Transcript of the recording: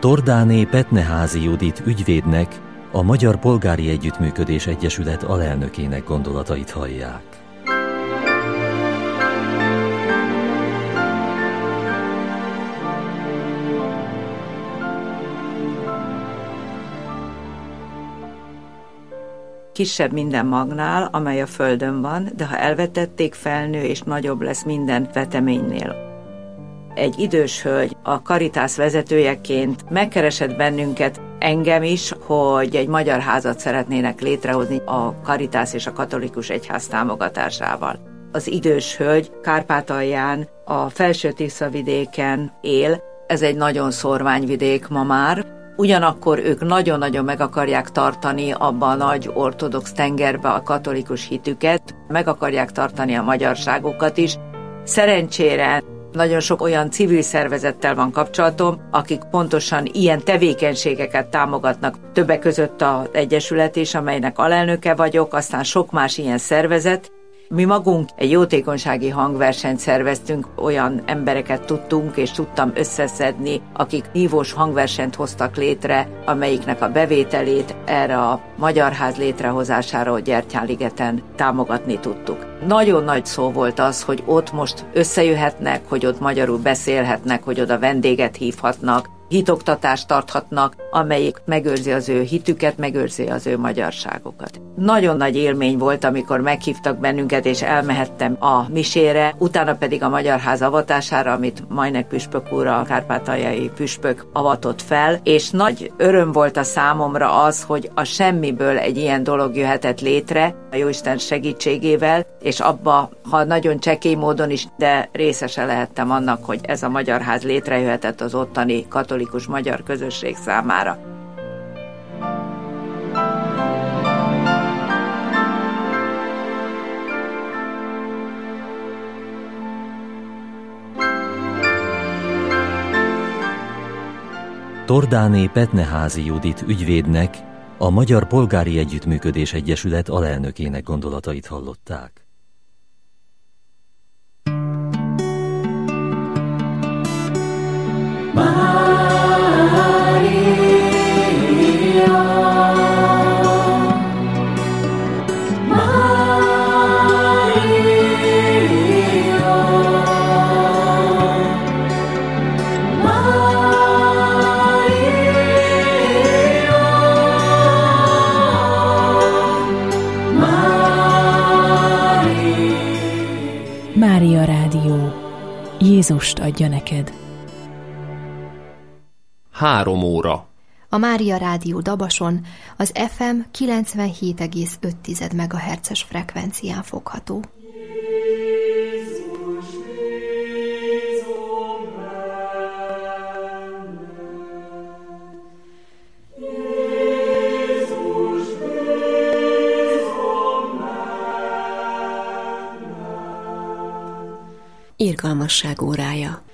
Tordáné Petneházy Judit ügyvédnek, a Magyar Polgári Együttműködés Egyesület alelnökének gondolatait hallják. Kisebb minden magnál, amely a földön van, de ha elvetették, felnő és nagyobb lesz minden veteménynél. Egy idős hölgy a Caritas vezetőjeként megkeresett bennünket, engem is, hogy egy magyar házat szeretnének létrehozni a Caritas és a katolikus egyház támogatásával. Az idős hölgy Kárpátalján, a Felső-Tisza-vidéken él, ez egy nagyon szórványvidék ma már, ugyanakkor ők nagyon-nagyon meg akarják tartani abba a nagy ortodox tengerbe a katolikus hitüket, meg akarják tartani a magyarságokat is. Szerencsére nagyon sok olyan civil szervezettel van kapcsolatom, akik pontosan ilyen tevékenységeket támogatnak. Többek között az Egyesület is, amelynek alelnöke vagyok, aztán sok más ilyen szervezet. Mi magunk egy jótékonysági hangversenyt szerveztünk, olyan embereket tudtunk és tudtam összeszedni, akik nívós hangversenyt hoztak létre, amelyiknek a bevételét erre a Magyar Ház létrehozására a Gyertyánligeten támogatni tudtuk. Nagyon nagy szó volt az, hogy ott most összejöhetnek, hogy ott magyarul beszélhetnek, hogy oda vendéget hívhatnak, hitoktatást tarthatnak, amelyik megőrzi az ő hitüket, megőrzi az ő magyarságokat. Nagyon nagy élmény volt, amikor meghívtak bennünket, és elmehettem a misére, utána pedig a Magyar Ház avatására, amit Majnek püspök úr, a kárpátaljai püspök avatott fel, és nagy öröm volt a számomra az, hogy a semmiből egy ilyen dolog jöhetett létre, a Jóisten segítségével, és abba, ha nagyon csekély módon is, de részese lehettem annak, hogy ez a Magyar Ház létrejöhetett az ottani katolikus magyar közösség számára. Tordáné Petneházy Judit ügyvédnek, a Magyar Polgári Együttműködés Egyesület alelnökének gondolatait hallották. Mária Rádió. Jézust adja neked. 3 óra. A Mária Rádió Dabason az FM 97,5 MHz-es frekvencián fogható. Irgalmasság órája.